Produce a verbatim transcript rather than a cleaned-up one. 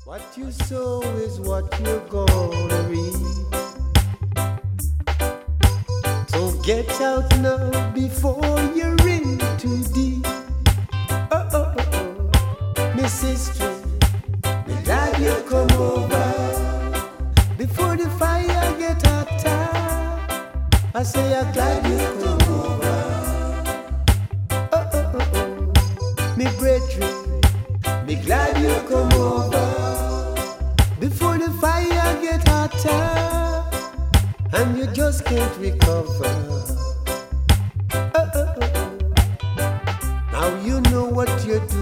What you sow is what you're gonna reap. So get out now before you're in too deep. Oh, oh, oh, oh. My sister, me glad you come over. Before the fire get hotter, I say I'm glad you come over. Oh, oh, oh, oh. Me brethren, me glad you come over. Before the fire get hotter and you just can't recover. Oh, oh, oh. Now you know what you're